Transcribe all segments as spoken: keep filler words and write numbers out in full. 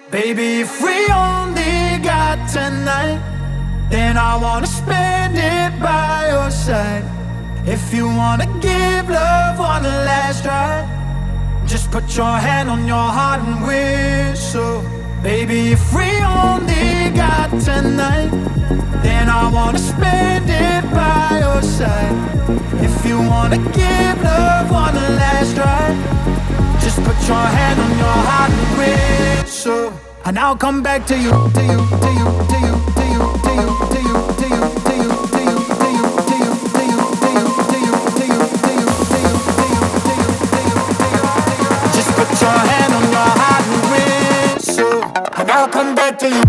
Baby, if we only got tonight, then I wanna spend it by your side. If you wanna give love one last try, just put your hand on your heart and whistle. Baby, if we only got tonight, then I wanna spend it by your side. If you wanna give love one last try, just put your hand on your heart and whistle. And I'll come back to you, to you, to you, to you, to you, to you, to you, to you, to you, to you, to you, to you, to you, to you, to you, to you, to you, to you, to you, to you. Just put your hand on your heart and whistle. And I'll come back to you.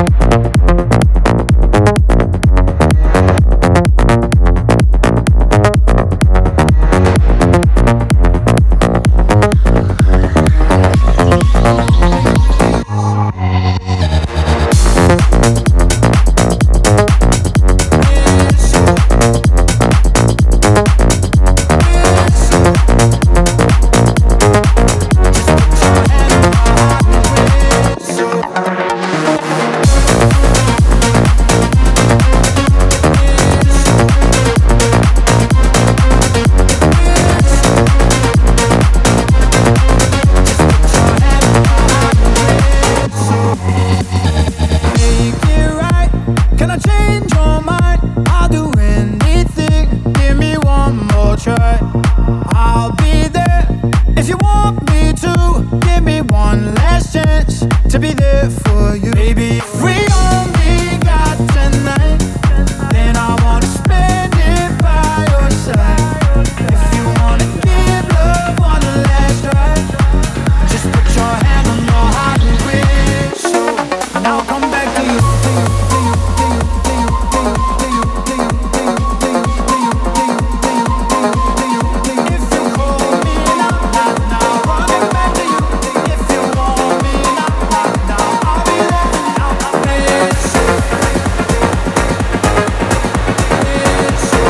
I'll be there if you want me to. Give me one last chance to be there for you. Baby, if we only got tonight, then I wanna spend it by your side. If you wanna give love one last try, just put your hand on your heart and whistle. And I'll come back to you, to you, to you, to you, to you, to you, to you, to you, to you, to you, to you, to you, to you, to you, to you. If you call me now, now, now, running back to you. If you want me now, now, now, I'll be there. Now, now, whistle, whistle,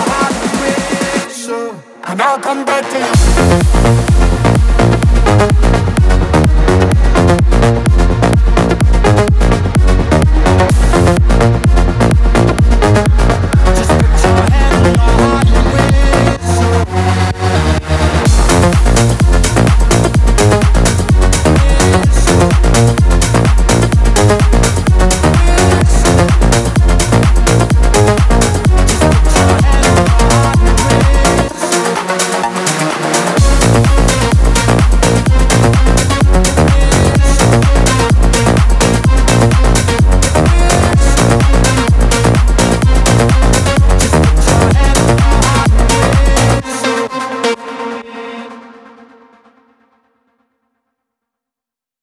whistle. And I'll come back to you.